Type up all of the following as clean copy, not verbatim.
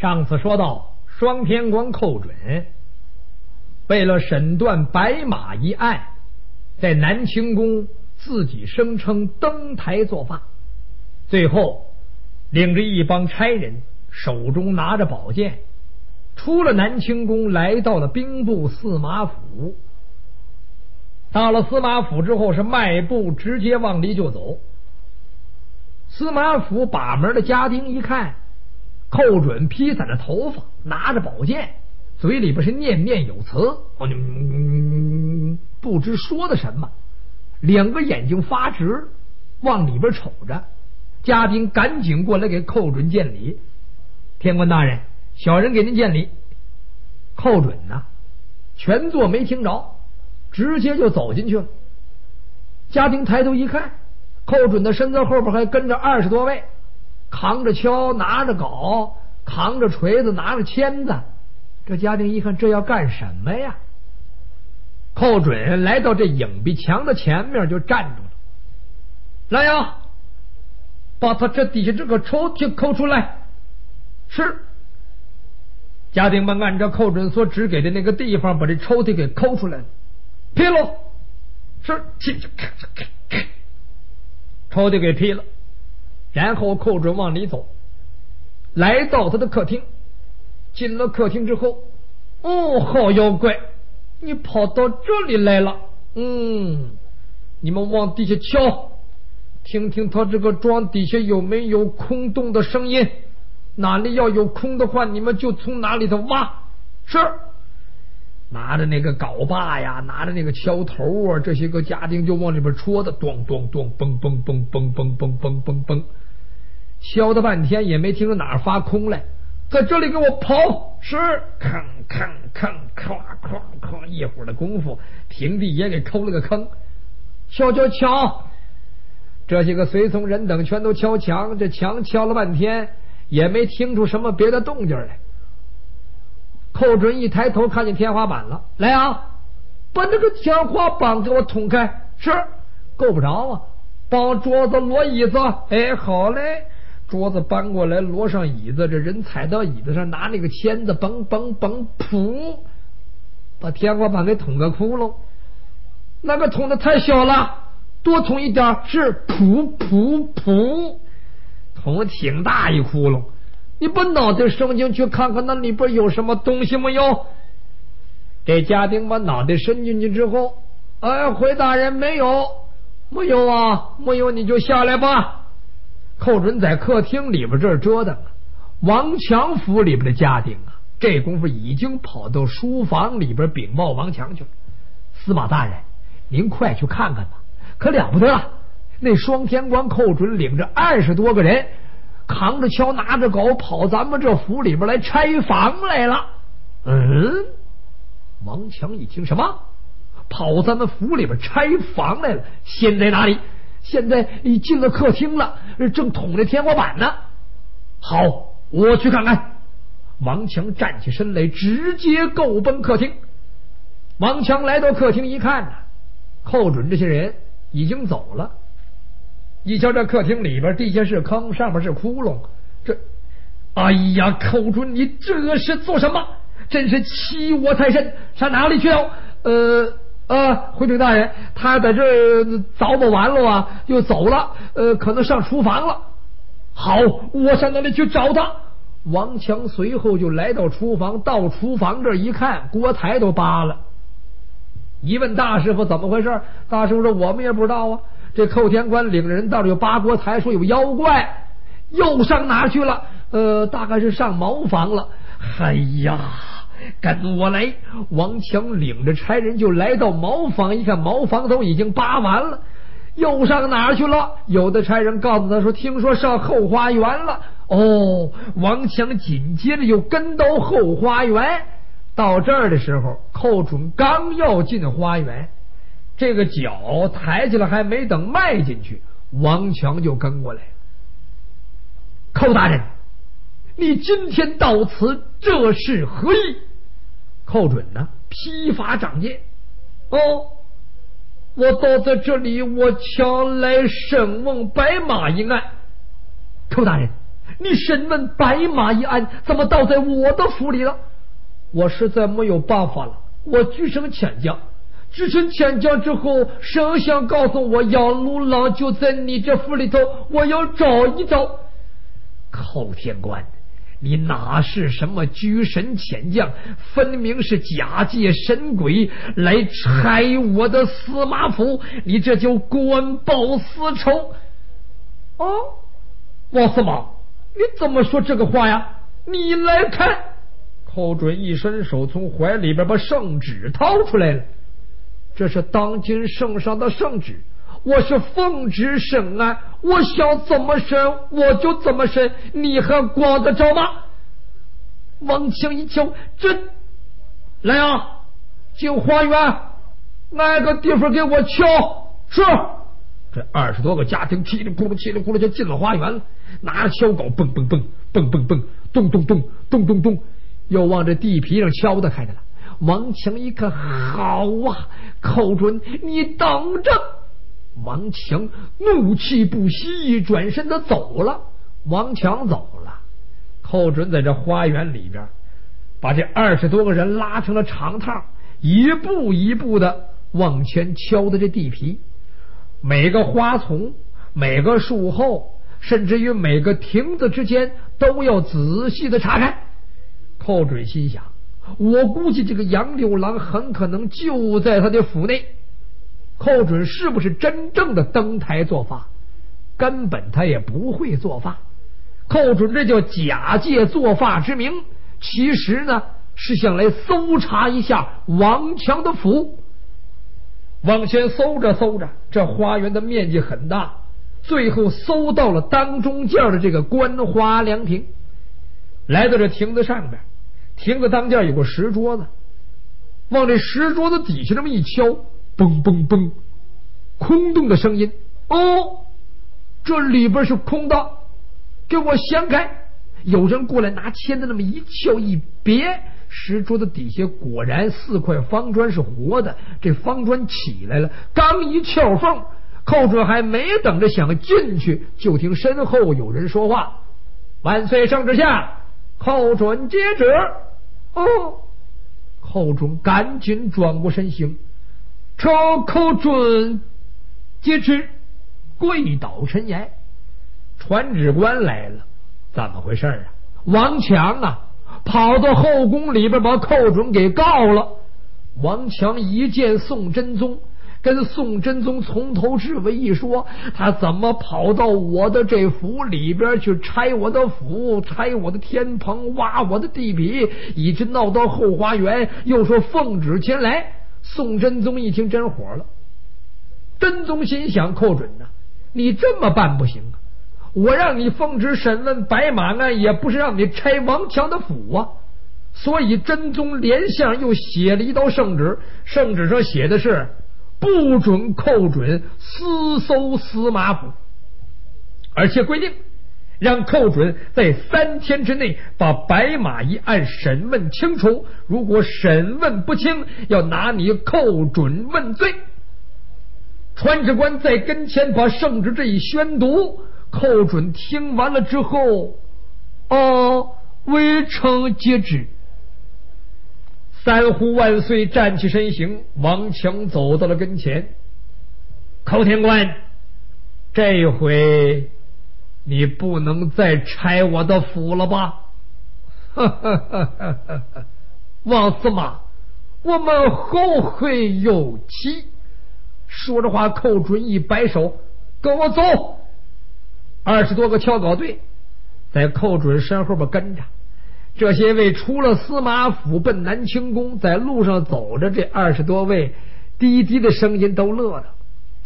上次说到，双天官寇准为了审断白马一案，在南清宫自己声称登台作罢，最后领着一帮差人，手中拿着宝剑，出了南清宫，来到了兵部司马府。到了司马府之后，是迈步直接往里就走。司马府把门的家丁一看，寇准披散着头发，拿着宝剑，嘴里边是念念有词，不知说的什么，两个眼睛发直，往里边瞅着。家丁赶紧过来给寇准见礼：“天官大人，小人给您见礼。”寇准呢，全座没听着，直接就走进去了。家丁抬头一看，寇准的身子后边还跟着20多位，扛着锹，拿着镐，扛着锤子，拿着签子。这家丁一看，这要干什么呀？寇准来到这影壁墙的前面就站住了。来呀，把他这底下这个抽屉抠出来。是。家丁们按照寇准所指给的那个地方把这抽屉给抠出来了。劈喽！是。抽屉给劈了。然后寇准往里走，来到他的客厅。进了客厅之后，好妖怪，你跑到这里来了。你们往底下瞧，听听他这个庄底下有没有空洞的声音，哪里要有空的话，你们就从哪里头挖。是。拿着那个镐把呀，拿着那个锹头啊，这些个家丁就往里边戳的，咚咚咚，嘣嘣嘣嘣嘣嘣嘣嘣嘣，敲的半天也没听着哪儿发空来。在这里给我刨。是。吭吭吭，咵咵咵，一会儿的功夫，平地也给抠了个坑。敲敲敲，这些个随从人等全都敲墙，这墙敲了半天也没听出什么别的动静来。寇准一抬头看见天花板了，来啊，把这个天花板给我捅开。是。够不着啊，帮桌子摞椅子。好嘞，桌子搬过来，摞上椅子，这人踩到椅子上，拿那个签子嘣嘣嘣，噗，把天花板给捅个窟窿。那个捅的太小了，多捅一点。是。噗噗噗，捅挺大一窟窿。你把脑袋伸进去看看那里边有什么东西没有。这家丁把脑袋伸进去之后，回大人，没有。没有啊，没有你就下来吧。寇准在客厅里边这儿折腾。王强府里边的家丁啊，这功夫已经跑到书房里边禀报王强去了。司马大人，您快去看看吧，可了不得了，那双天官寇准领着20多个人，扛着锹拿着镐跑咱们这府里边来拆房来了。王强一听，什么跑咱们府里边拆房来了？现在哪里？现在已进了客厅了，正捅着天花板呢。好，我去看看。王强站起身来，直接够奔客厅。王强来到客厅一看呢，寇准这些人已经走了。一瞧这客厅里边，地下是坑，上面是窟窿。哎呀，寇准，你这是做什么？真是欺我太甚！上哪里去了？回禀大人，他在这儿凿磨完了啊，又走了，可能上厨房了。好，我上那里去找他。王强随后就来到厨房，到厨房这一看，锅台都扒了。一问大师傅怎么回事，大师傅说我们也不知道啊。这寇天官领着人到这有扒锅台，说有妖怪，又上哪去了？大概是上茅房了。哎呀，跟我来！王强领着差人就来到茅房，一看茅房都已经扒完了，又上哪儿去了？有的差人告诉他说，听说上后花园了。王强紧接着又跟到后花园。到这儿的时候，寇准刚要进花园，这个脚抬起来还没等迈进去，王强就跟过来了。寇大人，你今天到此，这是何意？寇准呢，披发长剑。我到在这里，我强来审问白马一案。寇大人， 你审问白马一案，怎么倒在我的府里了？我实在没有办法了，我举声遣将。只身遣将之后，丞相告诉我，杨鲁郎就在你这府里头，我要找一找。寇天官，你哪是什么举神遣将，分明是假借神鬼来拆我的司马府，你这就官报私仇。哦，王司马，你怎么说这个话呀？你来看。寇准一伸手，从怀里边把圣旨掏出来了。这是当今圣上的圣旨，我是奉旨审案，我想怎么审我就怎么审，你还管得着吗？王强一瞧，这来啊，进花园，哪个地方给我敲？是。这20多个家庭叽里咕噜叽里咕噜就进了花园了，拿着敲镐蹦蹦蹦蹦蹦蹦咚咚咚咚咚咚，又往这地皮上敲的开着了。王强一看，好啊，寇准你等着。王强怒气不息，转身的走了。王强走了，寇准在这花园里边把这20多个人拉成了长趟，一步一步的往前敲的这地皮，每个花丛，每个树后，甚至于每个亭子之间都要仔细的查看。寇准心想，我估计这个杨六郎很可能就在他的府内。寇准是不是真正的登台做法？根本他也不会做法。寇准这叫假借做法之名，其实呢是想来搜查一下王强的府。往前搜着搜着，这花园的面积很大，最后搜到了当中间的这个观花凉亭。来到这亭子上边，亭子当间有个石桌子，往这石桌子底下这么一敲，嘣嘣嘣，空洞的声音。哦，这里边是空的，给我掀开。有人过来拿签子那么一敲一别，石桌子底下果然4块方砖是活的，这方砖起来了，刚一撬缝，寇准还没等着想进去，就听身后有人说话：万岁圣旨下，寇准接旨。哦，寇准赶紧转过身形，朝寇准接旨，跪倒陈言。传旨官来了，怎么回事啊？王强啊，跑到后宫里边把寇准给告了。王强一见宋真宗，跟宋真宗从头至尾一说，他怎么跑到我的这府里边去拆我的府，拆我的天棚，挖我的地皮，一直闹到后花园，又说奉旨前来。宋真宗一听真火了。真宗心想，寇准呐，你这么办不行啊，我让你奉旨审问白马案，也不是让你拆王强的府啊。所以真宗连相又写了一道圣旨，圣旨上写的是不准寇准私搜司马府，而且规定让寇准在3天之内把白马一案审问清楚，如果审问不清，要拿你寇准问罪。传旨官在跟前把圣旨这一宣读，寇准听完了之后，微臣接旨。3呼万岁，站起身形，王强走到了跟前。寇天官，这回你不能再拆我的府了吧？王司马，我们后会有期。说着话，寇准一摆手，跟我走。20多个敲镐队在寇准身后边跟着。这些位出了司马府奔南清宫，在路上走着，这20多位低低的声音都乐了。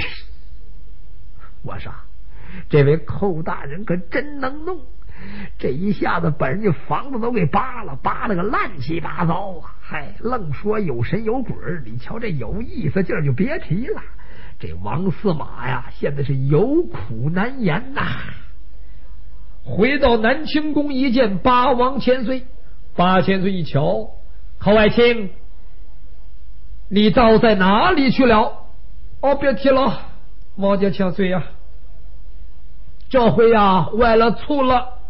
我说这位寇大人可真能弄，这一下子把人家房子都给扒了个乱七八糟啊！嗨，愣说有神有鬼，你瞧这有意思劲儿就别提了。这王司马呀，现在是有苦难言呐。回到南清宫一见八王千岁，八千岁一瞧，寇爱卿，你倒在哪里去了？别提了，王家千岁呀，这回呀坏了醋了。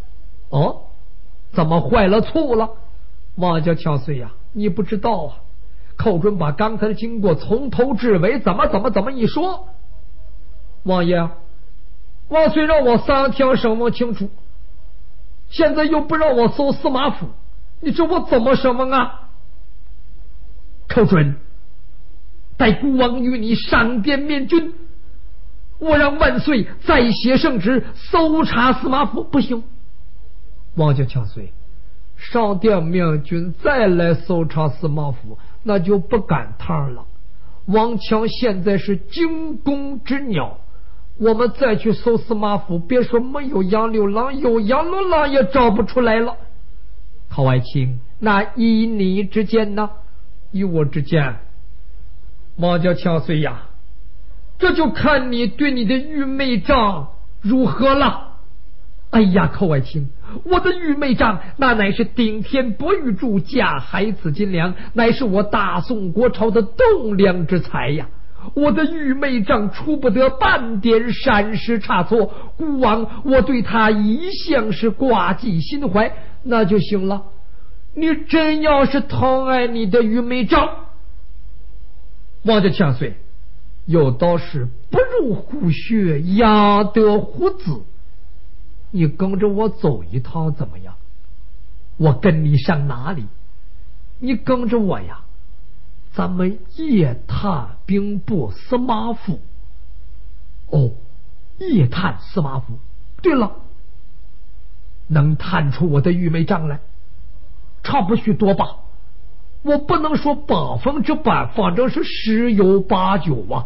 哦，怎么坏了醋了？王家强岁呀，你不知道啊！寇准把刚才的经过从头至尾怎么一说。王爷，王虽让我3天审问清楚，现在又不让我搜司马府，你说我怎么审问啊？寇准，待孤王与你上殿面君，我让万岁再写圣旨搜查司马府，不行。王家强岁，上殿面君再来搜查司马府，那就不赶趟了。王强现在是惊弓之鸟，我们再去搜司马府，别说没有杨六郎，有杨六郎也找不出来了。陶爱卿，那依你之见呢？依我之见，王家强岁呀，这就看你对你的玉妹账如何了。哎呀，寇爱卿，我的玉妹账那乃是顶天博玉柱，架海紫金梁，乃是我大宋国朝的栋梁之才呀。我的玉妹账出不得半点闪失差错，孤王我对他一向是挂记心怀，那就行了。你真要是疼爱你的玉妹账，王家强岁，有道是不入虎穴，养得虎子。你跟着我走一趟怎么样？我跟你上哪里？你跟着我呀，咱们夜探兵部司马府。哦，夜探司马府。对了，能探出我的玉妹账来，差不许多吧？我不能说100%，反正是10有8九啊。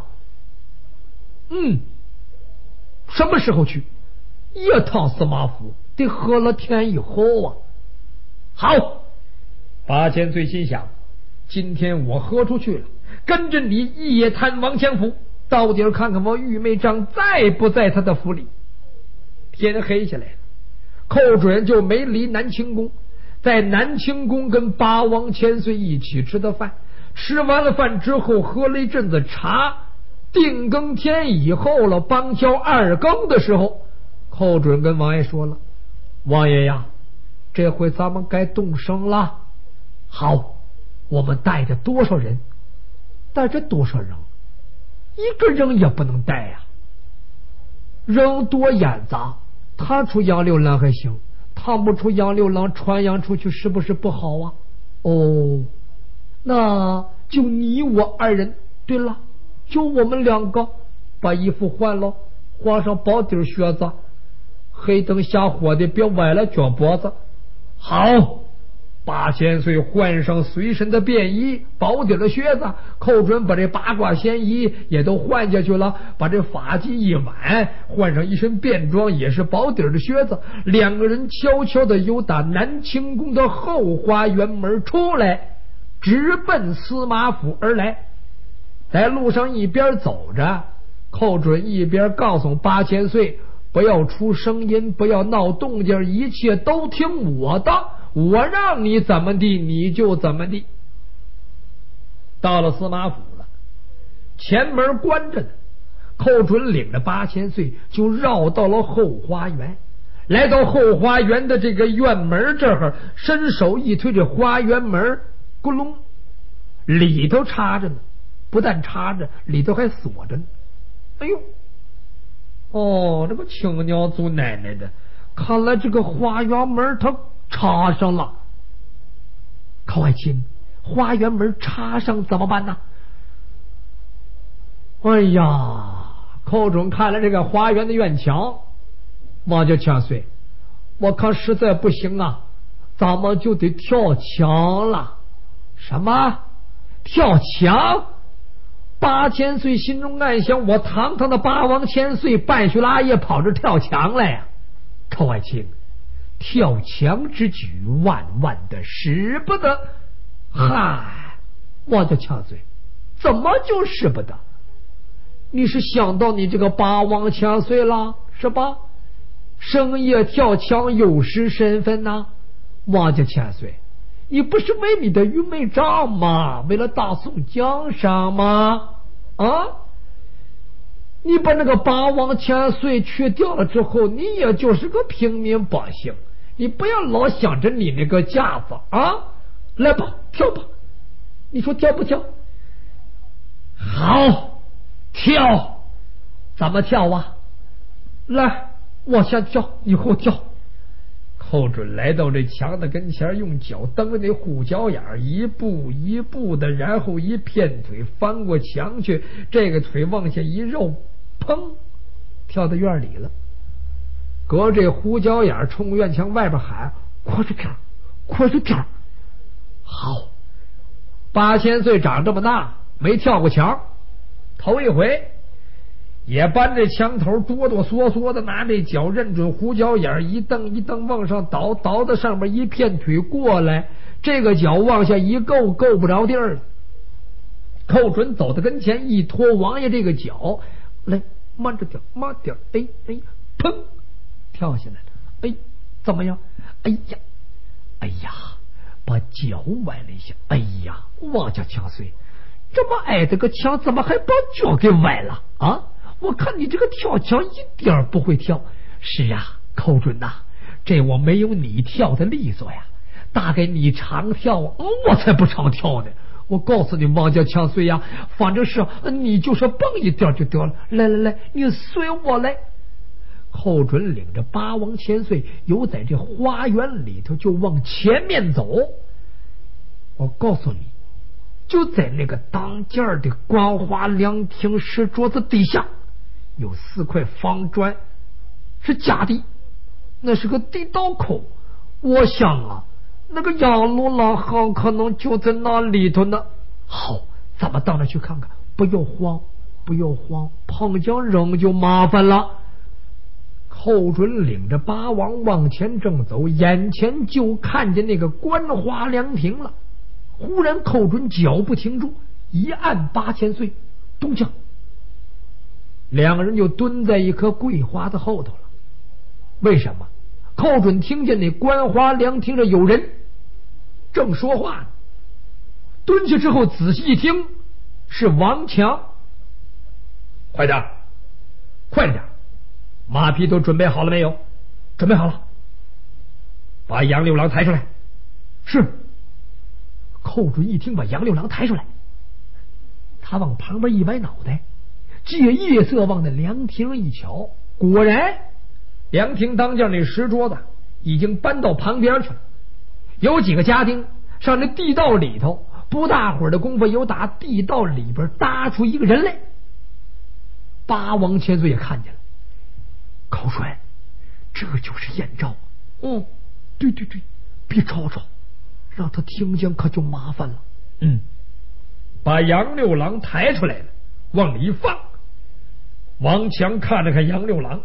什么时候去？夜探司马府得喝了天以后啊。好，八千岁心想，今天我喝出去了，跟着你夜探王强府，到底看看我玉妹账在不在他的府里。天黑下来了，寇准就没离南清宫，在南清宫跟八王千岁一起吃的饭，吃完了饭之后喝了一阵子茶，定更天以后了，帮交2更的时候，寇准跟王爷说了，王爷呀，这回咱们该动身了。好，我们带着多少人？带着多少人？一个人也不能带呀。人多眼杂，探出杨六郎还行，探不出杨六郎传扬出去是不是不好啊？哦，那就你我2人。对了，就我们2个，把衣服换了，换上薄底靴子，黑灯瞎火的别崴了脚脖子。好，8千岁换上随身的便衣，薄底的靴子，寇准把这八卦仙衣也都换下去了，把这发髻一挽，换上一身便装，也是薄底的靴子。2个人悄悄的由打南清宫的后花园门出来，直奔司马府而来。在路上一边走着，寇准一边告诉8千岁，不要出声音，不要闹动静，一切都听我的，我让你怎么地你就怎么地。到了司马府了，前门关着呢，寇准领着8千岁就绕到了后花园。来到后花园的这个院门这儿，伸手一推，这花园门咕隆里头插着呢，不但插着，里头还锁着呢。哎呦，哦，这个亲娘祖奶奶的，看来这个花园门它插上了。寇爱卿，花园门插上怎么办呢？哎呀，寇准看了这个花园的院墙，王家千岁，我看实在不行啊，咱们就得跳墙了。什么跳墙？8千岁心中暗想，我堂堂的八王千岁半须拉爷跑着跳墙来呀！寇爱卿，跳墙之举万万的使不得。嗨，王家千岁，怎么就使不得？你是想到你这个八王千岁了是吧？深夜跳墙有失身份呐。王家千岁，你不是为你的玉妹账吗？为了大宋江山吗？啊！你把那个八王千岁去掉了之后，你也就是个平民百姓， 你不要老想着你那个架子啊！来吧，跳吧，你说跳不跳？好，跳，怎么跳啊？来，往下跳，以后跳。寇准来到这墙的跟前，用脚蹬着那护脚眼，一步一步的，然后一片腿翻过墙去，这个腿往下一肉，砰，跳到院里了。隔这护脚眼冲院墙外边喊：“快着点，快着点！”好，8000岁长这么大没跳过墙，头一回。也搬这墙头哆哆嗦嗦的，拿这脚认准胡脚眼，一蹬一蹬往上倒，倒到上面一片腿过来，这个脚往下一够，够不着地儿了。寇准走到跟前，一拖王爷这个脚，来，慢着点，慢点，哎哎，砰，跳下来了。哎，怎么样？哎呀，哎呀，把脚崴了一下。哎呀，王家强岁，这么矮的个墙，怎么还把脚给崴了啊？我看你这个跳墙一点不会跳。是啊，寇准呐，这我没有你跳的利索呀。大概你常跳，我才不常跳呢。我告诉你，王家强岁呀，反正是你就是蹦一点就得了。来来来，你随我来。寇准领着八王千岁，又在这花园里头就往前面走。我告诉你，就在那个当间的光华凉亭石桌子底下，有4块方砖，是假的，那是个地道口。我想啊，那个杨六郎很可能就在那里头呢。好，咱们到那去看看。不要慌，不要慌，碰见人就麻烦了。寇准领着八王往前正走，眼前就看见那个观花凉亭了。忽然寇准脚步停住，一按8000岁，东将。两个人就蹲在一棵桂花的后头了。为什么？寇准听见那观花凉亭上有人正说话呢，蹲下之后仔细一听，是王强。快点，快点，马匹都准备好了没有？准备好了。把杨六郎抬出来。是。寇准一听，把杨六郎抬出来，他往旁边一歪脑袋，借夜色往那凉亭一瞧，果然凉亭当间那石桌子已经搬到旁边去了。有几个家丁上那地道里头，不大会儿的功夫，有打地道里边搭出一个人来。八王千岁也看见了。寇准，这就是燕昭。对对对，别吵吵，让他听见可就麻烦了。把杨六郎抬出来了，往里一放。王强看了看杨六郎，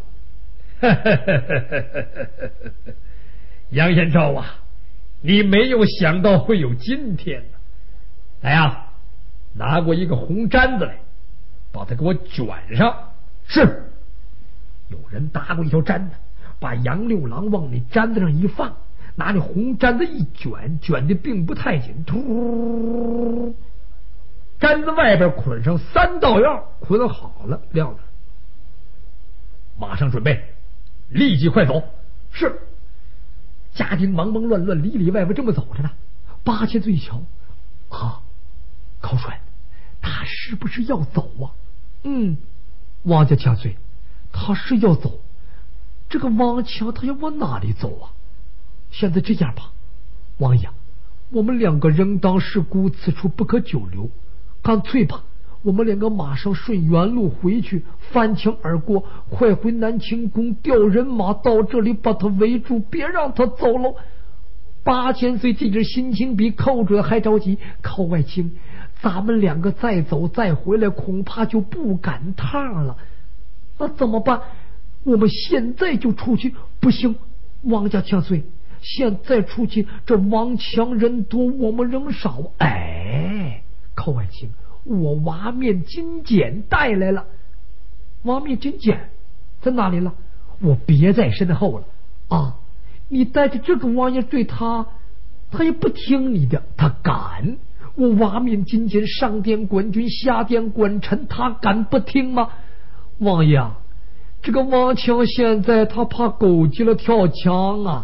杨延昭啊，你没有想到会有今天呢。来啊，拿过一个红毡子来，把它给我卷上。是。有人搭过一条毡子，把杨六郎往那毡子上一放，拿那红毡子一卷，卷的并不太紧，突，毡子外边捆上3道药，捆好了，撂那，马上准备，立即快走。是。家丁忙忙乱乱，里里外外这么走着呢。8000岁瞧啊，寇准，他是不是要走啊？王家强岁，他是要走。这个王强他要往哪里走啊？现在这样吧，王爷，我们2个人当事故，此处不可久留，干脆吧，我们2个马上顺原路回去，翻墙而过，快回南清宫，调人马到这里把他围住，别让他走了。8000岁这阵心情比寇准还着急。寇外卿，咱们2个再走再回来，恐怕就不赶趟了。那怎么办？我们现在就出去。不行，王家强岁，现在出去，这王强人多，我们人少。寇外卿，我瓦面金简带来了。瓦面金简在哪里了？我别在身后了啊！你带着这个玩意对他也不听你的。他敢！我瓦面金简上殿管军，下殿管臣，他敢不听吗？王爷啊，这个王强现在他怕狗急了跳墙啊，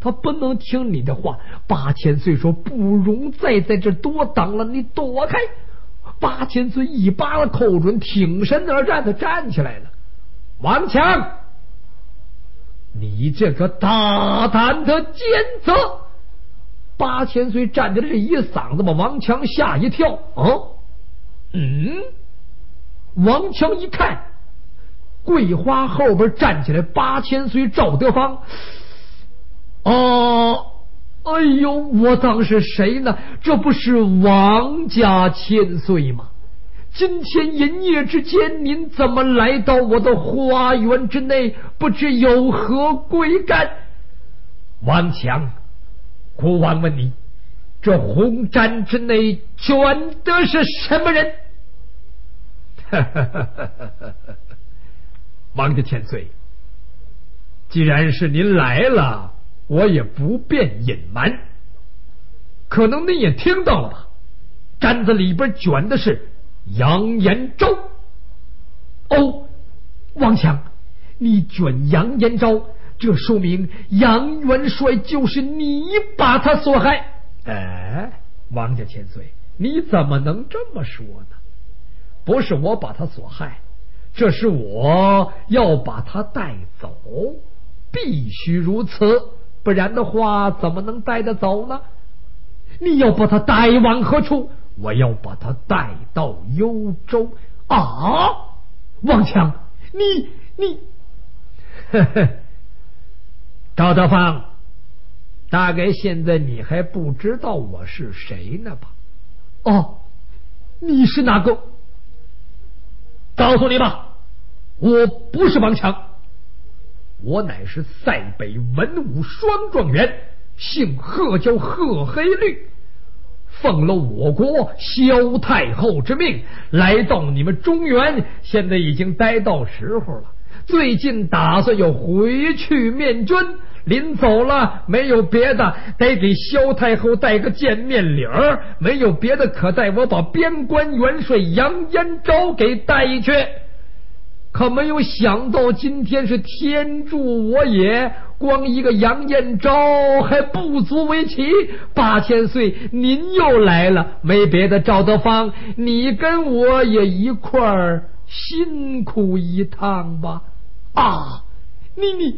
他不能听你的话。8000岁说不容再在这多当了，你躲开。8000岁一扒拉寇准，挺身而战，他站起来了。王强，你这个大胆的奸贼！8000岁站着这一嗓子把王强吓一跳。王强一看，桂花后边站起来8000岁赵德芳。哎呦，我当是谁呢？这不是王家千岁吗？今天阴夜之间，您怎么来到我的花园之内？不知有何贵干？王强，国王问你，这红毡之内卷的是什么人？王家千岁，既然是您来了，我也不便隐瞒。可能您也听到了吧？毡子里边卷的是杨延昭。王强，你卷杨延昭，这说明杨元帅就是你把他所害。王家千岁，你怎么能这么说呢？不是我把他所害，这是我要把他带走，必须如此，不然的话怎么能带得走呢？你要把他带往何处？我要把他带到幽州。王强，你赵德芳，大概现在你还不知道我是谁呢吧？你是哪个？告诉你吧，我不是王强，我乃是塞北文武双状元，姓贺，叫贺黑绿，奉了我国萧太后之命，来到你们中原，现在已经待到时候了。最近打算要回去面君，临走了没有别的，得给萧太后带个见面礼儿，没有别的可带我把边关元帅杨延昭给带去。可没有想到今天是天助我也，光一个杨延昭还不足为奇。8000岁您又来了，没别的，赵德芳，你跟我也一块儿辛苦一趟吧。你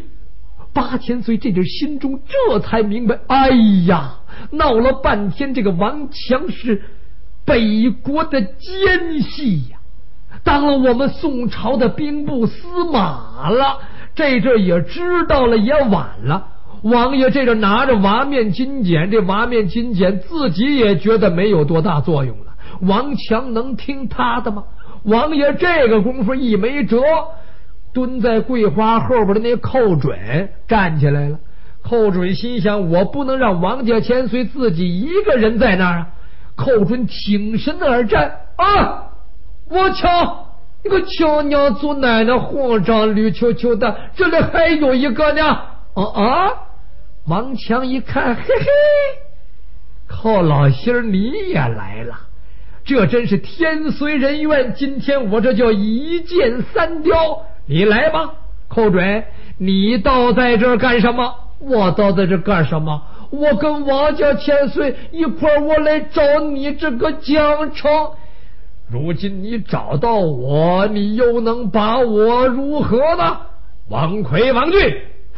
8000岁这阵心中这才明白，哎呀，闹了半天这个王强是北国的奸细呀，当了我们宋朝的兵部司马了，这阵也知道了，也晚了。王爷这阵拿着瓦面金简，这瓦面金简自己也觉得没有多大作用了，王强能听他的吗？王爷这个功夫一没辙，蹲在桂花后边的那寇准站起来了。寇准心想，我不能让王家千岁自己一个人在那儿啊。寇准挺身而战，我瞧你个乔娘祖奶奶慌张绿球球的，这里还有一个呢。王强一看，嘿嘿，寇老心儿你也来了，这真是天随人愿，今天我这叫一箭三雕。你来吧，寇准，你倒在这儿干什么？我倒在这儿干什么？我跟王家千岁一块儿，我来找你这个江城。如今你找到我，你又能把我如何呢？王奎、王俊，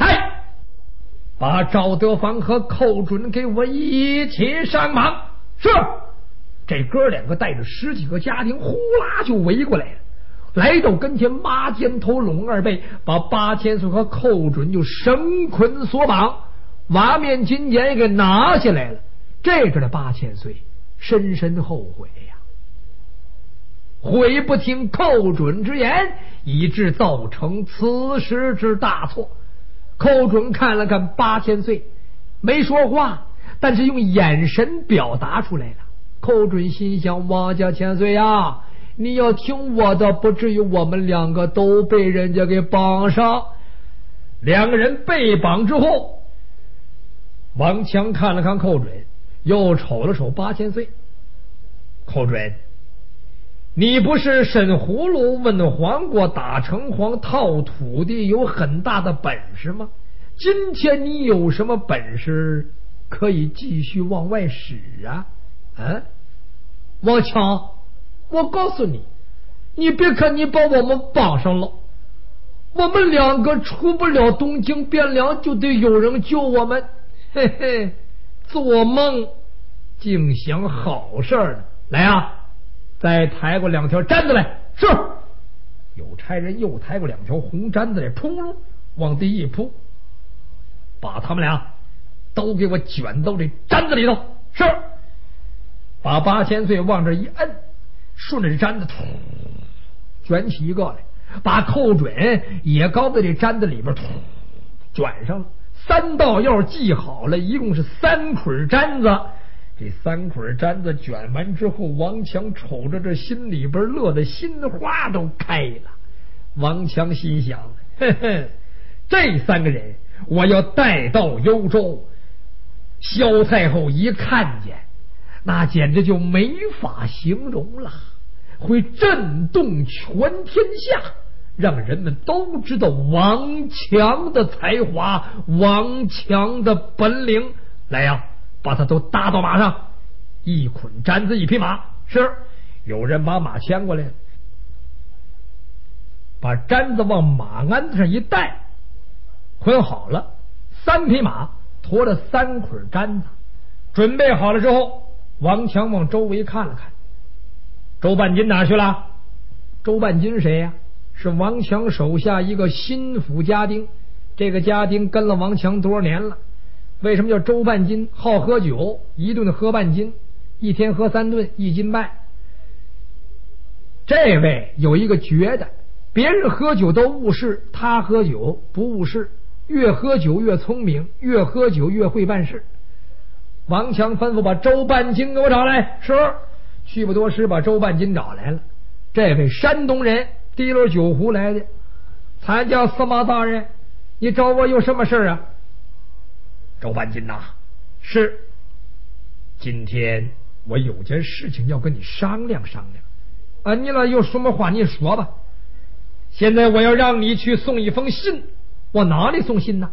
把赵德芳和寇准给我一起上马。是。这哥两个带着10几个家丁呼啦就围过来了，来到跟前，马肩头拢二背，把8000岁和寇准就绳捆索绑，瓦面金简也给拿下来了。这阵的8000岁深深后悔呀，悔不听寇准之言，以致造成此时之大错。寇准看了看8000岁，没说话，但是用眼神表达出来了。寇准心想，王家千岁呀，你要听我的，不至于我们两个都被人家给绑上。两个人被绑之后，王强看了看寇准，又瞅了瞅8000岁。寇准，你不是审葫芦问黄瓜打城隍套土地有很大的本事吗？ 今天你有什么本事可以继续往外使啊？王强，我告诉你，你别看你把我们绑上了，我们两个出不了东京汴梁，就得有人救我们。嘿嘿，做梦，净想好事呢。来啊，再抬过2条毡子来。是。有差人又抬过2条红毡子来，冲往地一扑，把他们俩都给我卷到这毡子里头。是。把8000岁往这一摁，顺着这毡子卷起一个来，把寇准也高在这毡子里边卷上了。3道药系好了，一共是3捆毡子。这3捆毡子卷完之后，王强瞅着这心里边乐得心花都开了。王强心想，呵呵，这3个人我要带到幽州，萧太后一看见，那简直就没法形容了，会震动全天下，让人们都知道王强的才华，王强的本领。来呀，把他都搭到马上，1捆毡子1匹马。是。有人把马牵过来，把毡子往马鞍子上一带，捆好了。3匹马驮了3捆毡子，准备好了之后，王强往周围看了看，周半斤哪去了？周半斤谁呀？是王强手下一个心腹家丁。这个家丁跟了王强多少年了？为什么叫周半斤？好喝酒，一顿喝半斤，一天喝3顿，1斤半。这位有一个绝的，别人喝酒都误事，他喝酒不误事，越喝酒越聪明，越喝酒越会办事。王强吩咐把周半斤给我找来。是。去不多时把周半斤找来了。这位山东人，提溜酒壶来的。参加司马大人，你找我有什么事啊？周半斤呐，是。今天我有件事情要跟你商量商量啊，你了有什么话你说吧。现在我要让你去送一封信。往哪里送信呢？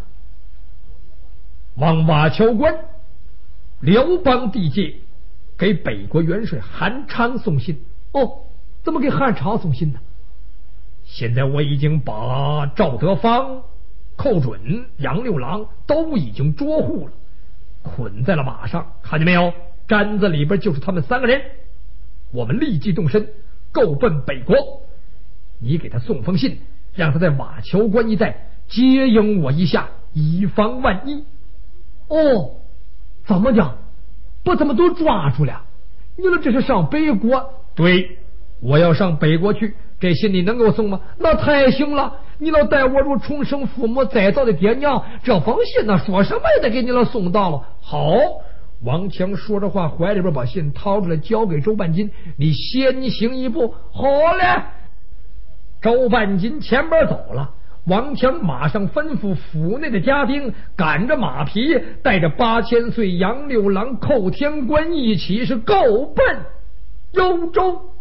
往瓦桥关辽邦地界给北国元帅韩昌送信。哦，怎么给韩昌送信呢？现在我已经把赵德芳、寇准、杨六郎都已经捉获了，捆在了马上，看见没有？毡子里边就是他们3个人。我们立即动身，够奔北国。你给他送封信，让他在瓦桥关一带接应我一下，以防万一。哦，怎么讲？把他们都抓住了？你了这是上北国？对，我要上北国去。这信你能给我送吗？那太行了，你老待我如重生父母再造的爹娘，这封信呢说什么也得给你了送到了。好，王强说着话，怀里边把信掏出来交给周半斤，你先行一步。好嘞。周半斤前边走了，王强马上吩咐府内的家丁赶着马匹，带着8000岁杨六郎、寇天官一起是够奔幽州。